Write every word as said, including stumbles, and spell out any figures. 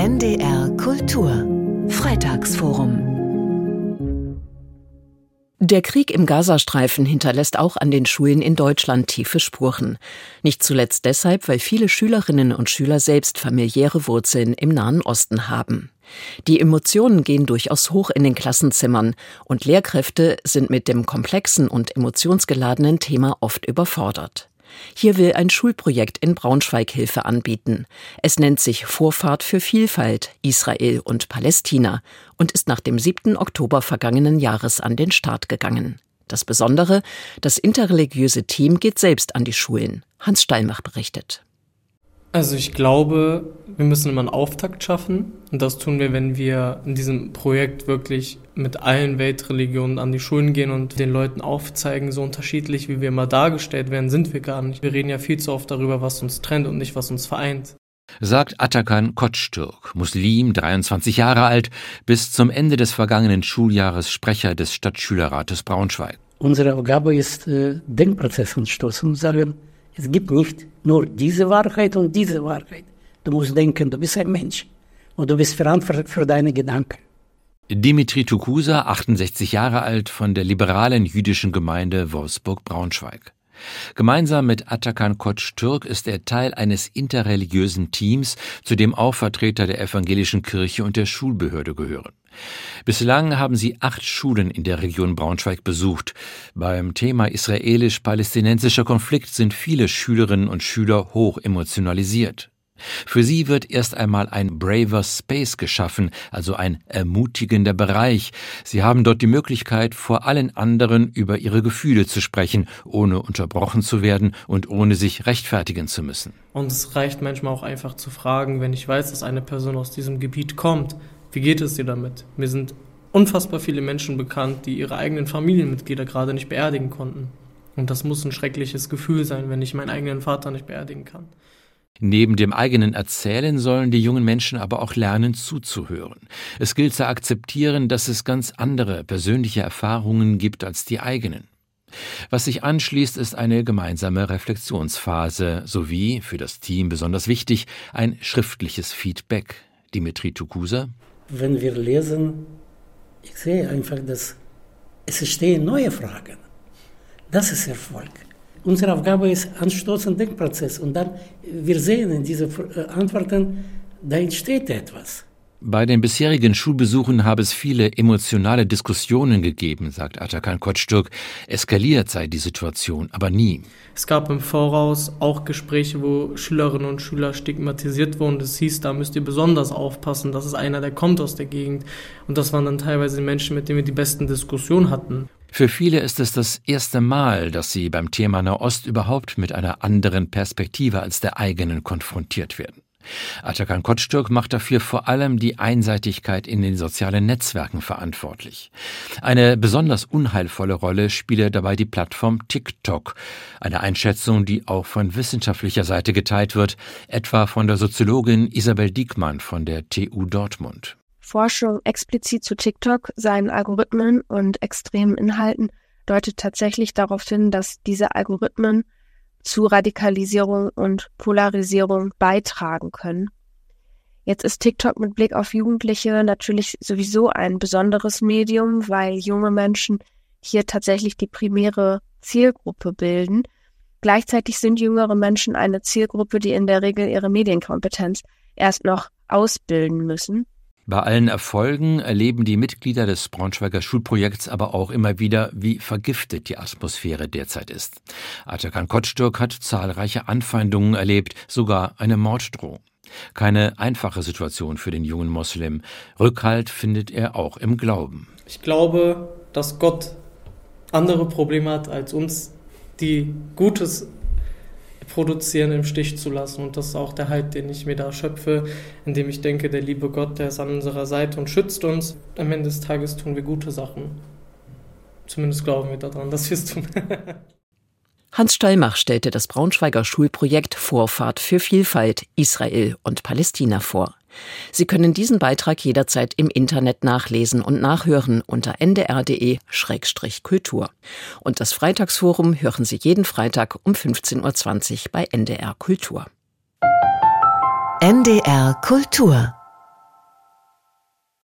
N D R Kultur Freitagsforum. Der Krieg im Gazastreifen hinterlässt auch an den Schulen in Deutschland tiefe Spuren. Nicht zuletzt deshalb, weil viele Schülerinnen und Schüler selbst familiäre Wurzeln im Nahen Osten haben. Die Emotionen gehen durchaus hoch in den Klassenzimmern und Lehrkräfte sind mit dem komplexen und emotionsgeladenen Thema oft überfordert. Hier will ein Schulprojekt in Braunschweig Hilfe anbieten. Es nennt sich Vorfahrt für Vielfalt, Israel und Palästina und ist nach dem siebten Oktober vergangenen Jahres an den Start gegangen. Das Besondere, das interreligiöse Team geht selbst an die Schulen. Hans Steilmach berichtet. Also ich glaube, wir müssen immer einen Auftakt schaffen und das tun wir, wenn wir in diesem Projekt wirklich mit allen Weltreligionen an die Schulen gehen und den Leuten aufzeigen, so unterschiedlich wie wir immer dargestellt werden, sind wir gar nicht. Wir reden ja viel zu oft darüber, was uns trennt und nicht, was uns vereint. Sagt Atakan Koçtürk, Muslim, dreiundzwanzig Jahre alt, bis zum Ende des vergangenen Schuljahres Sprecher des Stadtschülerrates Braunschweig. Unsere Aufgabe ist, äh, Denkprozess anstoßen und sagen, es gibt nicht nur diese Wahrheit und diese Wahrheit. Du musst denken, du bist ein Mensch und du bist verantwortlich für deine Gedanken. Dimitri Tukusa, achtundsechzig Jahre alt, von der liberalen jüdischen Gemeinde Wolfsburg-Braunschweig. Gemeinsam mit Atakan Koçtürk ist er Teil eines interreligiösen Teams, zu dem auch Vertreter der evangelischen Kirche und der Schulbehörde gehören. Bislang haben sie acht Schulen in der Region Braunschweig besucht. Beim Thema israelisch-palästinensischer Konflikt sind viele Schülerinnen und Schüler hoch emotionalisiert. Für sie wird erst einmal ein braver Space geschaffen, also ein ermutigender Bereich. Sie haben dort die Möglichkeit, vor allen anderen über ihre Gefühle zu sprechen, ohne unterbrochen zu werden und ohne sich rechtfertigen zu müssen. Und es reicht manchmal auch einfach zu fragen, wenn ich weiß, dass eine Person aus diesem Gebiet kommt, wie geht es dir damit? Mir sind unfassbar viele Menschen bekannt, die ihre eigenen Familienmitglieder gerade nicht beerdigen konnten. Und das muss ein schreckliches Gefühl sein, wenn ich meinen eigenen Vater nicht beerdigen kann. Neben dem eigenen Erzählen sollen die jungen Menschen aber auch lernen, zuzuhören. Es gilt zu akzeptieren, dass es ganz andere persönliche Erfahrungen gibt als die eigenen. Was sich anschließt, ist eine gemeinsame Reflexionsphase sowie, für das Team besonders wichtig, ein schriftliches Feedback. Dimitri Tukusa. Wenn wir lesen, ich sehe einfach, dass es entstehen neue Fragen. Das ist Erfolg. Unsere Aufgabe ist Anstoßen, Denkprozess. Und dann, wir sehen in diesen Antworten, da entsteht etwas. Bei den bisherigen Schulbesuchen habe es viele emotionale Diskussionen gegeben, sagt Atakan Koçtürk. Eskaliert sei die Situation, aber nie. Es gab im Voraus auch Gespräche, wo Schülerinnen und Schüler stigmatisiert wurden. Das hieß, da müsst ihr besonders aufpassen, das ist einer, der kommt aus der Gegend. Und das waren dann teilweise die Menschen, mit denen wir die besten Diskussionen hatten. Für viele ist es das erste Mal, dass sie beim Thema Nahost überhaupt mit einer anderen Perspektive als der eigenen konfrontiert werden. Atakan Koçtürk macht dafür vor allem die Einseitigkeit in den sozialen Netzwerken verantwortlich. Eine besonders unheilvolle Rolle spiele dabei die Plattform TikTok. Eine Einschätzung, die auch von wissenschaftlicher Seite geteilt wird, etwa von der Soziologin Isabel Diekmann von der T U Dortmund. Forschung explizit zu TikTok, seinen Algorithmen und extremen Inhalten deutet tatsächlich darauf hin, dass diese Algorithmen zu Radikalisierung und Polarisierung beitragen können. Jetzt ist TikTok mit Blick auf Jugendliche natürlich sowieso ein besonderes Medium, weil junge Menschen hier tatsächlich die primäre Zielgruppe bilden. Gleichzeitig sind jüngere Menschen eine Zielgruppe, die in der Regel ihre Medienkompetenz erst noch ausbilden müssen. Bei allen Erfolgen erleben die Mitglieder des Braunschweiger Schulprojekts aber auch immer wieder, wie vergiftet die Atmosphäre derzeit ist. Atakan Koçtürk hat zahlreiche Anfeindungen erlebt, sogar eine Morddrohung. Keine einfache Situation für den jungen Moslem. Rückhalt findet er auch im Glauben. Ich glaube, dass Gott andere Probleme hat als uns, die Gutes produzieren, im Stich zu lassen. Und das ist auch der Halt, den ich mir da schöpfe, indem ich denke, der liebe Gott, der ist an unserer Seite und schützt uns. Am Ende des Tages tun wir gute Sachen. Zumindest glauben wir daran, dass wir es tun. Hans Steilmach stellte das Braunschweiger Schulprojekt Vorfahrt für Vielfalt, Israel und Palästina vor. Sie können diesen Beitrag jederzeit im Internet nachlesen und nachhören unter n d r punkt d e Schrägstrich Kultur. Und das Freitagsforum hören Sie jeden Freitag um fünfzehn Uhr zwanzig bei N D R Kultur. N D R Kultur